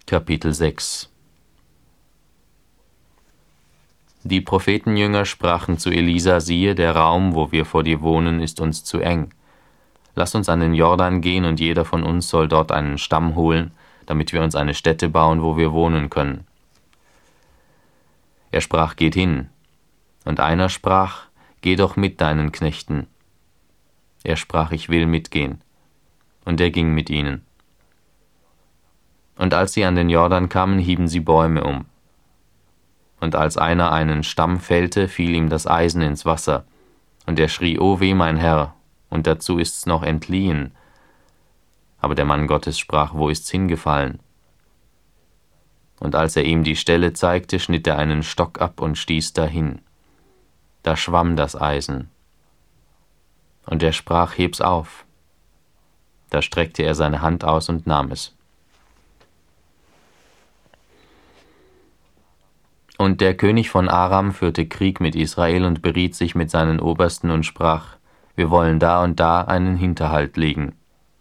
Kapitel 6. Die Prophetenjünger sprachen zu Elisa: Siehe, der Raum, wo wir vor dir wohnen, ist uns zu eng. Lass uns an den Jordan gehen, und jeder von uns soll dort einen Stamm holen, damit wir uns eine Stätte bauen, wo wir wohnen können. Er sprach: Geht hin. Und einer sprach: Geh doch mit deinen Knechten. Er sprach: Ich will mitgehen. Und er ging mit ihnen. Und als sie an den Jordan kamen, hieben sie Bäume um. Und als einer einen Stamm fällte, fiel ihm das Eisen ins Wasser. Und er schrie: O weh, mein Herr, und dazu ist's noch entliehen. Aber der Mann Gottes sprach: Wo ist's hingefallen? Und als er ihm die Stelle zeigte, schnitt er einen Stock ab und stieß dahin. Da schwamm das Eisen. Und er sprach: Heb's auf. Da streckte er seine Hand aus und nahm es. Und der König von Aram führte Krieg mit Israel und beriet sich mit seinen Obersten und sprach: Wir wollen da und da einen Hinterhalt legen.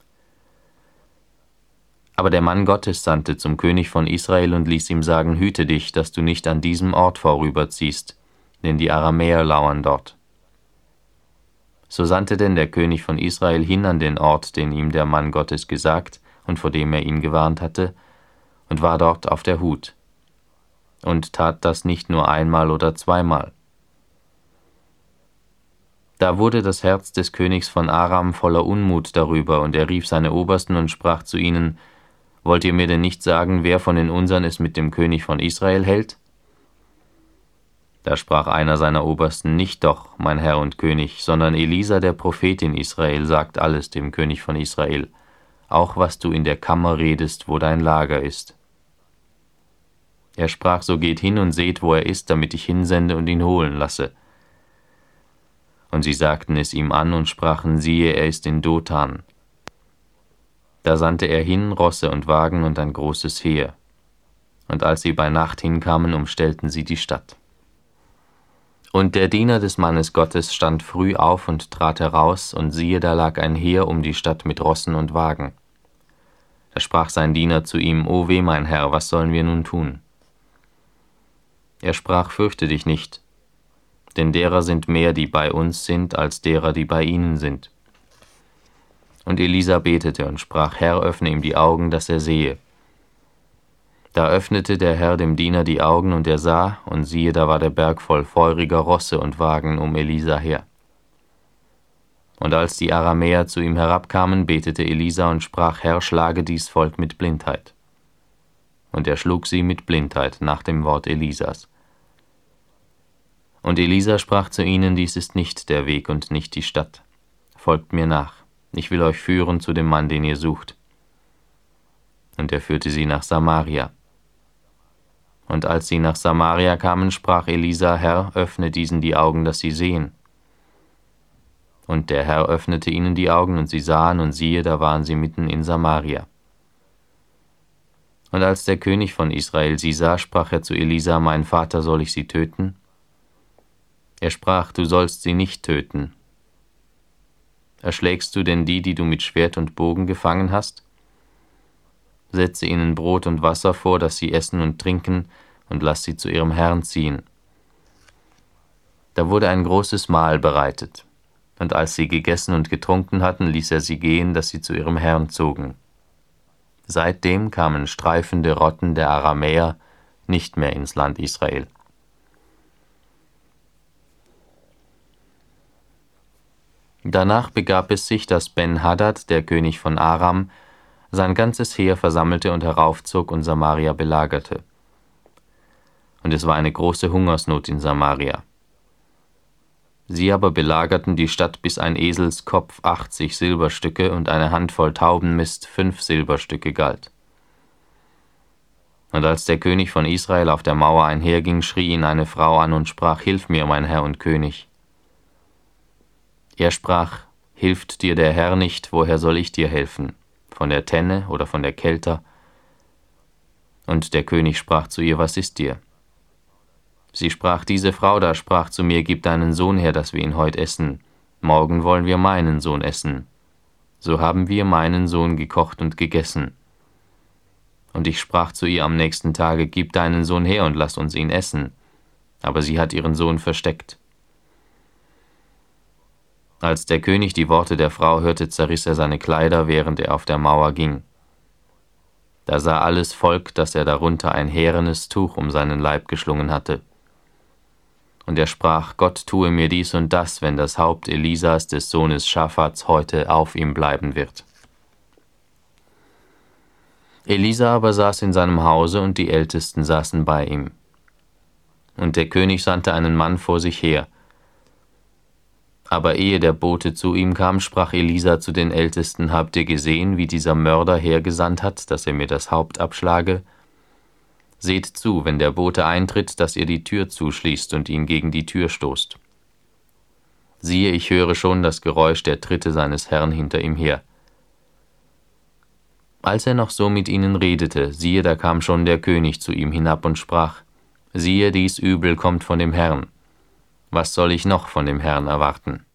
Aber der Mann Gottes sandte zum König von Israel und ließ ihm sagen: Hüte dich, dass du nicht an diesem Ort vorüberziehst, denn die Aramäer lauern dort. So sandte denn der König von Israel hin an den Ort, den ihm der Mann Gottes gesagt und vor dem er ihn gewarnt hatte, und war dort auf der Hut. Und tat das nicht nur einmal oder zweimal. Da wurde das Herz des Königs von Aram voller Unmut darüber, und er rief seine Obersten und sprach zu ihnen: Wollt ihr mir denn nicht sagen, wer von den Unsern es mit dem König von Israel hält? Da sprach einer seiner Obersten: Nicht doch, mein Herr und König, sondern Elisa, der Prophet in Israel, sagt alles dem König von Israel, auch was du in der Kammer redest, wo dein Lager ist. Er sprach: So geht hin und seht, wo er ist, damit ich hinsende und ihn holen lasse. Und sie sagten es ihm an und sprachen: Siehe, er ist in Dothan. Da sandte er hin Rosse und Wagen und ein großes Heer. Und als sie bei Nacht hinkamen, umstellten sie die Stadt. Und der Diener des Mannes Gottes stand früh auf und trat heraus, und siehe, da lag ein Heer um die Stadt mit Rossen und Wagen. Da sprach sein Diener zu ihm: O weh, mein Herr, was sollen wir nun tun? Er sprach: Fürchte dich nicht, denn derer sind mehr, die bei uns sind, als derer, die bei ihnen sind. Und Elisa betete und sprach: Herr, öffne ihm die Augen, dass er sehe. Da öffnete der Herr dem Diener die Augen, und er sah, und siehe, da war der Berg voll feuriger Rosse und Wagen um Elisa her. Und als die Aramäer zu ihm herabkamen, betete Elisa und sprach: Herr, schlage dies Volk mit Blindheit. Und er schlug sie mit Blindheit nach dem Wort Elisas. Und Elisa sprach zu ihnen: Dies ist nicht der Weg und nicht die Stadt. Folgt mir nach, ich will euch führen zu dem Mann, den ihr sucht. Und er führte sie nach Samaria. Und als sie nach Samaria kamen, sprach Elisa: Herr, öffne diesen die Augen, dass sie sehen. Und der Herr öffnete ihnen die Augen, und sie sahen, und siehe, da waren sie mitten in Samaria. Und als der König von Israel sie sah, sprach er zu Elisa: Mein Vater, soll ich sie töten? Er sprach: Du sollst sie nicht töten. Erschlägst du denn die, die du mit Schwert und Bogen gefangen hast? Setze ihnen Brot und Wasser vor, dass sie essen und trinken, und lass sie zu ihrem Herrn ziehen. Da wurde ein großes Mahl bereitet, und als sie gegessen und getrunken hatten, ließ er sie gehen, dass sie zu ihrem Herrn zogen. Seitdem kamen streifende Rotten der Aramäer nicht mehr ins Land Israel. Danach begab es sich, dass Ben-Hadad, der König von Aram, sein ganzes Heer versammelte und heraufzog und Samaria belagerte. Und es war eine große Hungersnot in Samaria. Sie aber belagerten die Stadt, bis ein Eselskopf 80 Silberstücke und eine Handvoll Taubenmist 5 Silberstücke galt. Und als der König von Israel auf der Mauer einherging, schrie ihn eine Frau an und sprach: Hilf mir, mein Herr und König. Er sprach: Hilft dir der Herr nicht, woher soll ich dir helfen? Von der Tenne oder von der Kelter? Und der König sprach zu ihr: Was ist dir? Sie sprach: Diese Frau da sprach zu mir: Gib deinen Sohn her, dass wir ihn heut essen. Morgen wollen wir meinen Sohn essen. So haben wir meinen Sohn gekocht und gegessen. Und ich sprach zu ihr am nächsten Tage, Gib deinen Sohn her und lass uns ihn essen. Aber sie hat ihren Sohn versteckt. Als der König die Worte der Frau hörte, zerriss er seine Kleider, während er auf der Mauer ging. Da sah alles Volk, dass er darunter ein härenes Tuch um seinen Leib geschlungen hatte. Und er sprach, Gott tue mir dies und das, wenn das Haupt Elisas, des Sohnes Schaphats, heute auf ihm bleiben wird. Elisa aber saß in seinem Hause, und die Ältesten saßen bei ihm. Und der König sandte einen Mann vor sich her. Aber ehe der Bote zu ihm kam, sprach Elisa zu den Ältesten, Habt ihr gesehen, wie dieser Mörder hergesandt hat, dass er mir das Haupt abschlage? Seht zu, wenn der Bote eintritt, dass ihr die Tür zuschließt und ihn gegen die Tür stoßt. Siehe, ich höre schon das Geräusch der Tritte seines Herrn hinter ihm her. Als er noch so mit ihnen redete, siehe, da kam schon der König zu ihm hinab und sprach, Siehe, dies Übel kommt von dem Herrn. Was soll ich noch von dem Herrn erwarten?